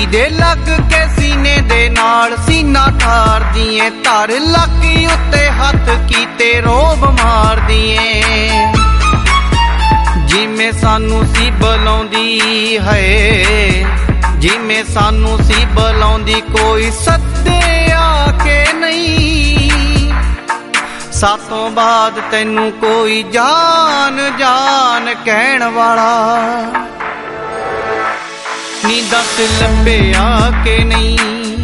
ਦੇ ਲੱਗ ਕੇ ਸੀਨੇ ਦੇ ਨਾਲ ਸੀਨਾ ਠਾਰਦੀ ਏ, ਧਰ ਲੱਕੀ ਉੱਤੇ ਹੱਥ ਕੀਤੇ ਰੋਬ ਮਾਰਦੀ ਏ। ਜਿਵੇਂ ਸਾਨੂੰ ਸੀ ਬੁਲਾਉਂਦੀ ਹੈ, ਜਿਵੇਂ ਸਾਨੂੰ ਸੀ ਬੁਲਾਉਂਦੀ, ਕੋਈ ਸੱਦੇ ਆ ਕੇ ਨਹੀਂ। ਸਾਤੋਂ ਬਾਅਦ ਤੈਨੂੰ ਕੋਈ ਜਾਨ ਜਾਨ ਕਹਿਣ ਵਾਲਾ ਨੀ ਦੱਸ ਲੱਭਿਆ ਕਿ ਨਹੀਂ।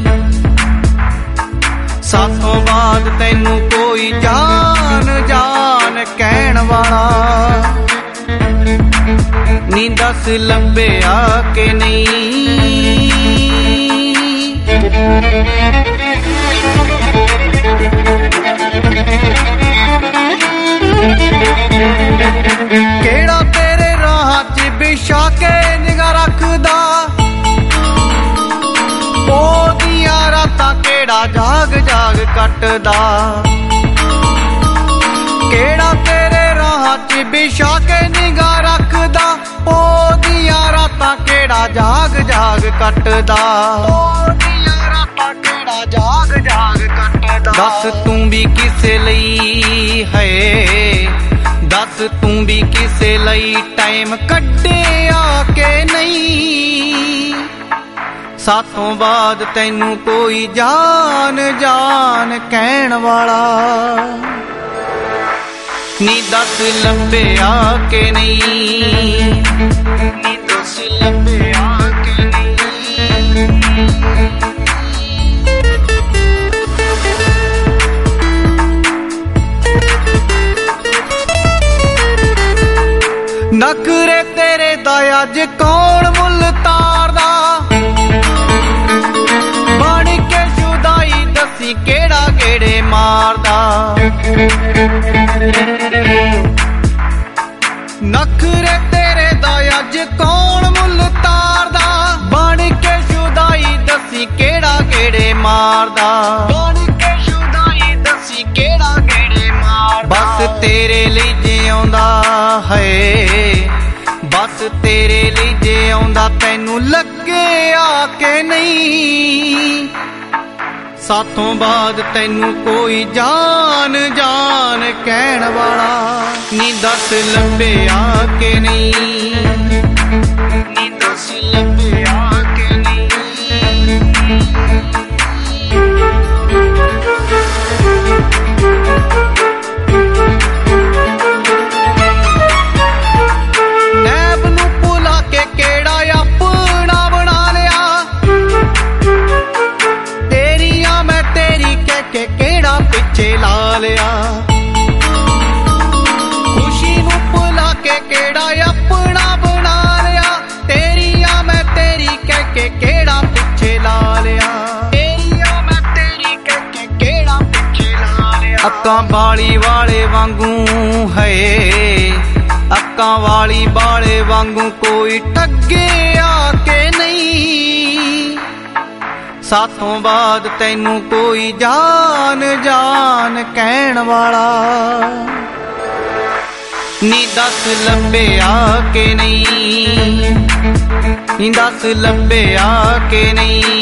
ਸਾਤੋਂ ਬਾਅਦ ਤੈਨੂੰ ਕੋਈ ਜਾਨ ਜਾਨ ਕਹਿਣ ਵਾਲਾ ਨੀ ਦੱਸ ਲੱਭਿਆ ਕਿ ਨਹੀਂ। ਕਿਹੜਾ ਤੇਰੇ ਰਾਹ 'ਚ ਵਿਛਾ ਕੇ ਨਿਗਾਹ ਰੱਖਦਾ, ਉਹਦੀਆਂ ਰਾਤਾਂ ਕਿਹੜਾ ਜਾਗ ਜਾਗ ਕੱਟਦਾ। ਕਿਹੜਾ ਤੇਰੇ ਰਾਹ 'ਚ ਵਿਛਾ ਕੇ ਨਿਗਾਹ ਰੱਖਦਾ, ਉਹਦੀਆਂ ਰਾਤਾਂ ਕਿਹੜਾ ਜਾਗ ਜਾਗ ਕੱਟਦਾ। ਉਹਦੀਆਂ ਰਾਤਾਂ ਕਿਹੜਾ ਜਾਗ ਜਾਗ ਕੱਟਦਾ। ਦੱਸ ਤੂੰ ਵੀ ਕਿਸੇ ਲਈ ਹੈ, ਦੱਸ ਤੂੰ ਵੀ ਕਿਸੇ ਲਈ ਟਾਈਮ ਕੱਢਿਆ ਕਿ ਨਹੀਂ। ਸਾਤੋਂ ਬਾਅਦ ਤੈਨੂੰ ਕੋਈ ਜਾਨ ਜਾਨ ਕਹਿਣ ਵਾਲਾ ਨੀ ਦੱਸ ਲੱਭਿਆ ਕਿ ਨਹੀਂ। ਨੀ ਦੱਸ ਲੱਭਿਆ ਕਿ ਨਹੀਂ। ਨਖਰੇ ਤੇਰੇ ਦਾ ਅੱਜ ਕੌਣ ਮੁੱਲ ਤਾਰਦਾ, ਬਣ ਕੇ ਜੁਦਾਈ ਦੱਸੀ ਕਿਹੜਾ ਗੇੜੇ ਮਾਰਦਾ। ਨਖਰੇ ਤੇਰੇ ਦਾ ਅੱਜ ਕੌਣ ਮੁੱਲ ਤਾਰਦਾ, ਬਣ ਕੇ ਜੁਦਾਈ ਦੱਸੀ ਕਿਹੜਾ ਗੇੜੇ ਮਾਰਦਾ। ਬਣ ਕੇ ਜੁਦਾਈ ਦੱਸੀ ਕਿਹੜਾ ਗੇੜੇ ਮਾਰਦਾ। ਬਸ ਤੇਰੇ ਲਈ ਜਿਉਂਦਾ ਹੈ, ਬਸ ਤੇਰੇ ਲਈ ਜਿਉਂਦਾ, ਤੈਨੂੰ ਲੱਗਿਆ ਕਿ ਨਹੀਂ। ਸਾਥੋਂ ਬਾਅਦ ਤੈਨੂੰ ਕੋਈ ਜਾਨ ਜਾਨ ਕਹਿਣ ਵਾਲਾ ਨੀ ਦੱਸ ਲੱਭਿਆ ਕਿ ਨਹੀਂ। ਨੀ ਦੱਸ ਲੱਭਿਆ ਕਿ ਨਹੀਂ। ਨੈਬ ਨੂੰ ਭੁਲਾ ਕੇ ਕਿਹੜਾ ਆਪਣਾ ਬਣਾ ਲਿਆ, ਤੇਰੀਆਂ ਮੈਂ ਤੇਰੀ ਕਹਿ ਕੇ ਕਿਹੜਾ ਪਿੱਛੇ ਲਾ ਲਿਆ। ਖੁਸ਼ੀ ਨੂੰ ਭੁਲਾ ਕੇ ਕਿਹੜਾ ਆਪਣਾ ਬਣਾ ਲਿਆ, ਤੇਰੀਆਂ ਮੈਂ ਤੇਰੀ ਕਹਿ ਕੇ ਕਿਹੜਾ ਪਿੱਛੇ ਲਾ ਲਿਆ। ਤੇਰੀਆਂ ਮੈਂ ਤੇਰੀ ਕਹਿ ਕੇ ਕਿਹੜਾ ਪਿੱਛੇ ਲਾ ਲਿਆ। ਅੱਕਾਂ ਵਾਲੀ ਵਾਲੇ ਵਾਂਗੂ ਹੈ, ਅੱਕਾਂ ਵਾਲੀ ਬਾਲੇ ਵਾਂਗੂ ਕੋਈ ਠੱਗਿਆ ਕਿ ਨਹੀਂ। ਸਾਥੋਂ ਬਾਅਦ ਤੈਨੂੰ ਕੋਈ ਜਾਨ ਜਾਨ ਕਹਿਣ ਵਾਲਾ ਨੀ ਦੱਸ ਲੱਭਿਆ ਕਿ ਨਹੀਂ। ਨੀ ਦੱਸ ਲੱਭਿਆ ਕਿ ਨਹੀਂ।